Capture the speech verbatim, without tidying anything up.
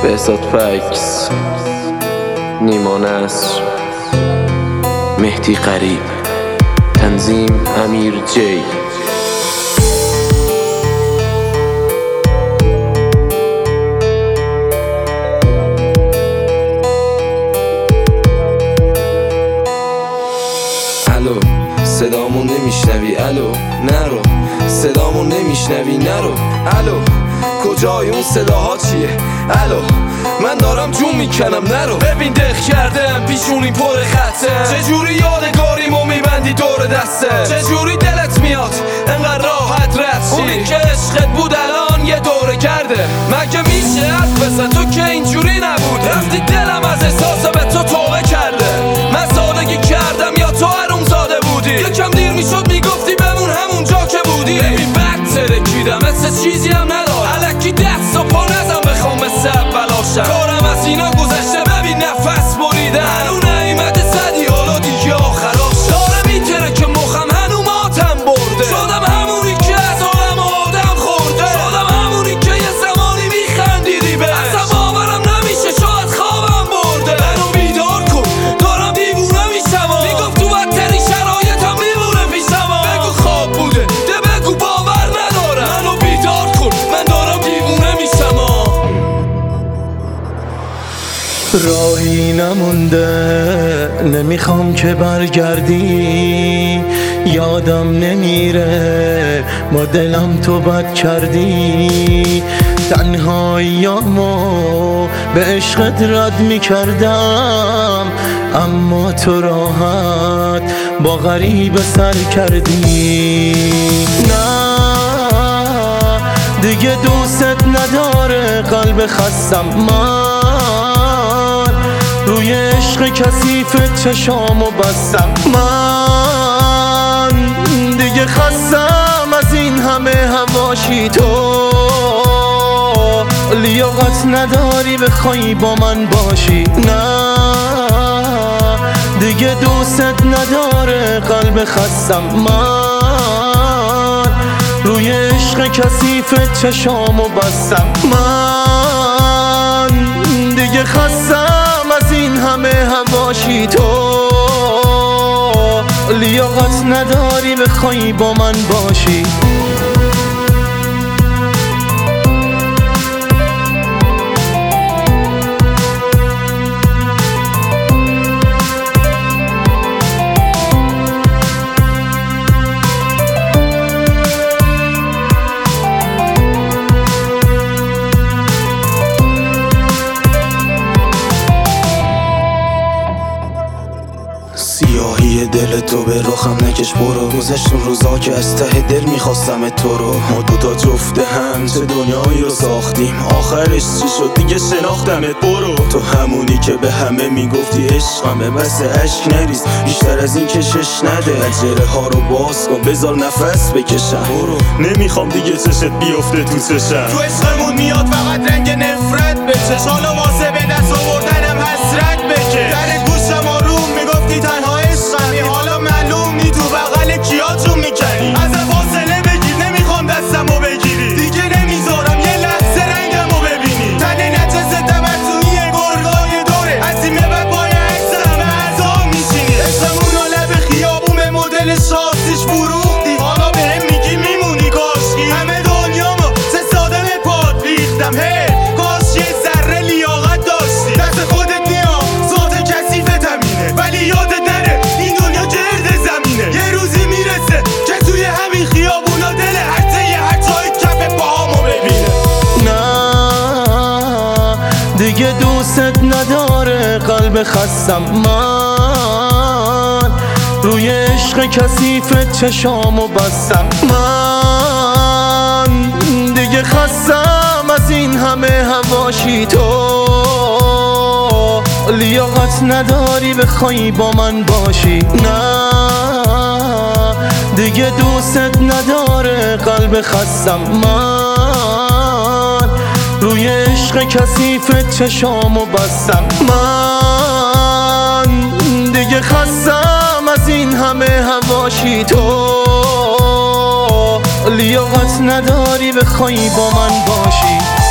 بهزاد فکس، نیما نصر، مهدی قریب، تنظیم امیر جی. الو صدامون نمیشنوی؟ الو نرو صدامون نمیشنوی؟ نرو الو کجای اون صداها چیه؟ الو من دارم جون میکنم نرو. ببین دق کردم پیشونی پر خطه، چجوری یادگاریمو میبندی دور دسته؟ چجوری دلت میاد انقدر راحت رد شی؟ اونی که عشقت بود الان یه دوره کرده. مگه میشه حرف بزن تو که اینجوری نبود؟ رفتی دلم از احساسا به تو توبه کرده. من سادگی کردم یا تو حروم زاده بودی؟ یکم دیر میشد میگفتی بمون همون جا که بودی. ببین بد ترکیدم مثل چیزی هم ندارم، الکی دست و پا نزم بخوام مثل اولاشم. کارم از اینا گذشته ببین نفس بریده، هنو نعیمت زدی حالا دیگه آخراش. داره میتره که مخم هنو ماتم برده، شدم همونی که از آدم آدم خورده، شدم همونی که یه زمانی میخندیدی به اصلا باورم نمیشه شاید خوابم برده. منو بیدار کن دارم دیوونه میشم، میگفت تو بدترین شرایطم میمونه پیشم. بگو خواب بوده ده بگو باور ندارم، منو بیدار کن من دارم دیوونه میشم. راهی نمونده نمیخوام که برگردی، یادم نمیره با دلم تو بد کردی. تنهاییامو به عشقت رد میکردم، اما تو راحت با غریب سر کردی. نه دیگه دوست نداره قلب خستم من، روی عشق کثیف چشامو بستم. من دیگه خستم از این همه هواشی، تو لیاقت نداری بخوای با من باشی. نه دیگه دوست نداره قلب خستم من، روی عشق کثیف چشامو بستم. من دیگه خستم از این همه هواشی، تو لیاقت نداری بخوای با من باشی. سیاهی دل تو به رخم نکش برو، گذشت اون روزا که از ته دل میخواستم تو رو. ما دوتا جفته هم چه دنیایی رو ساختیم، آخرش چی شد دیگه شناختمت برو. تو همونی که به همه میگفتی عشقمه، بس عشق نریز بیشتر از این کشش نده. پنجره ها رو باز کن بذار نفس بکشم برو، نمیخوام دیگه چشت بیفته تو چشم. تو عشقمون میاد فقط رنگ نفرت بچش، حالا واسه به دست آوردنم حسرت بکش. در گوشم آروم میگفتی تنها عشقمی، حالا معلوم نی تو بغل کیا جون میکنی. از فاصله بگیر نمیخوام دستمو بگیری، دیگه نمیذارم یه لحظه رنگمو ببینی. تنه نجس تبتونی گرگای دوره، از این به پای عکسم اعضا میشینی. عشقمون و لب خیابون به مدل شاسیش فروختی، حالا بهم میگی میمونی کاشکی. همه دنیامو سه ساده به پات ریختم، هی کاش یه ذره لیاقت داشتی. دست خودت میام ذات کثیفت همینه، ولی یادت نره این دنیا گرد زمینه. یه روزی میرسه که توی همین خیابونا دل هرچه یه هرچای کف پاهامو ببینه. نه دیگه دوست نداره قلب خستم من، روی عشق کثیف چشامو بستم. من دیگه خستم از این همه هواشی، تو لیاقت نداری بخوای با من باشی. نه دیگه دوست نداره قلب خستم من، روی عشق کثیف چشامو بستم. من دیگه خستم از این همه هواشی، تو لیاقت نداری بخوای با من باشی.